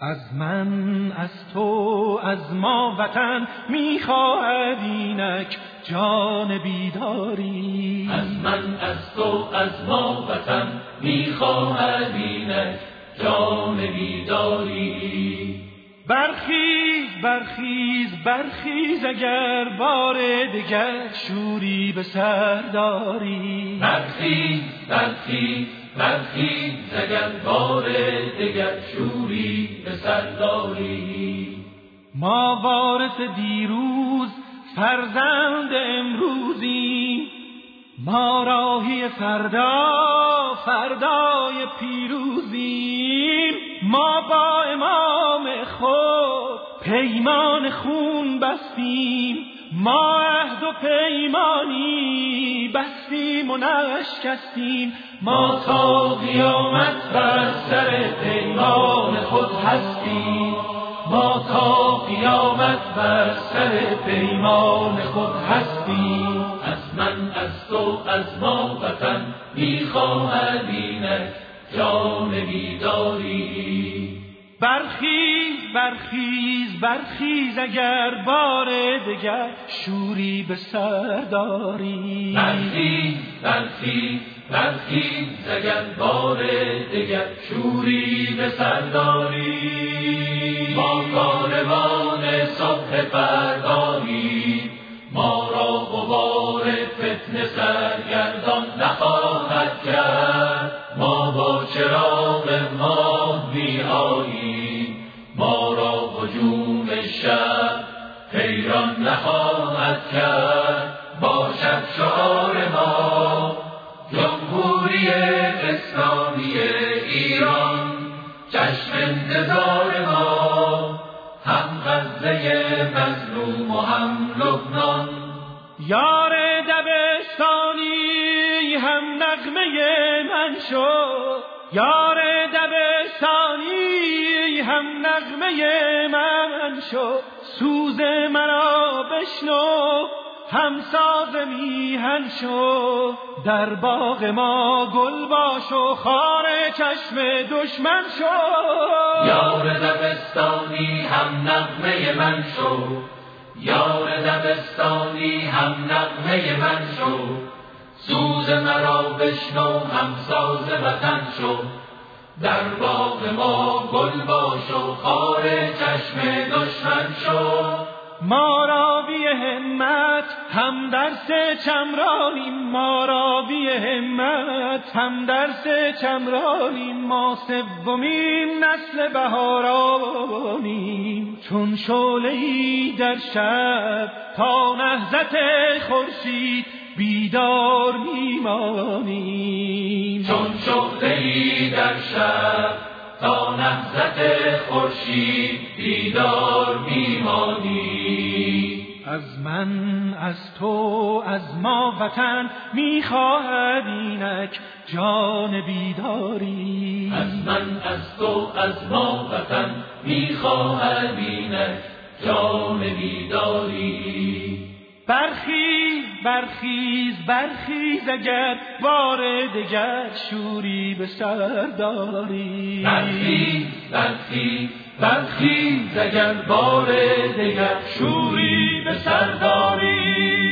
از من، از تو، از ما وطن میخواهد اینک جان بیداری. از من، از تو، از ما وطن میخواهد اینک جان بیداری. برخیز برخیز برخیز اگر بار دگر شوری به سر داری. برخیز برخیز برخیز اگر بار دگر شوری به سر داری. ما وارث دیروز فرزند امروزیم، ما راهی فردا فردای پیروزیم. ما با امام خود پیمان خون بستیم، ما عهد و پیمانی بستیم و نشکستیم. ما تا قیامت بر سر پیمان خود هستیم، ما تا قیامت بر سر پیمان خود هستیم. از من، از تو، از ما وطن میخواهد اینک جان بیداری. برخیز برخیز برخیز اگر بار دگر شوری به سر داری. برخیز برخیز برخیز اگر بار دگر شوری به سر داری. ما کاروان صبح فردایی، ما را غبار فتنه سرگردان نخواهد کرد. ما با چراغ ماه میآییم، ما را هجوم شب حیران نخواهد کرد. باشد شعار ما جمهوری اسلامی ایران، چشم انتظار ما هم غزه مظلوم و هم لبنان. یار دبستانی هم نغمه من شو، یار دبستانی هم نغمه من شو. سوز مرا بشنو هم ساز میهن شو، در باغ ما گل باش و خار چشم دشمن شو. یار دبستانی هم نغمه من شو، یار دبستانی هم نغمه من شو. سوز مرا بشنو هم ساز وطن شو، در باغ ما گل باش و خار چشم دشمن شو. ما راوی همت هم درس چمرانیم، ما راوی همت هم درس چمرانیم. ما سومین نسل بهارانیم، چون شعله‌ای در شب تا نهضت خورشید بیدار میمانیم. چون شعله‌ای در شب تا نهضت خورشید بیدار میمانی. از من، از تو، از ما وطن میخواهد اینک جان بیداری. از من، از تو، از ما وطن میخواهد اینک جان بیداری. برخیز برخیز برخیز اگر بار دگر شوری به سر داری. برخیز برخیز برخیز اگر بار دگر شوری به سر داری.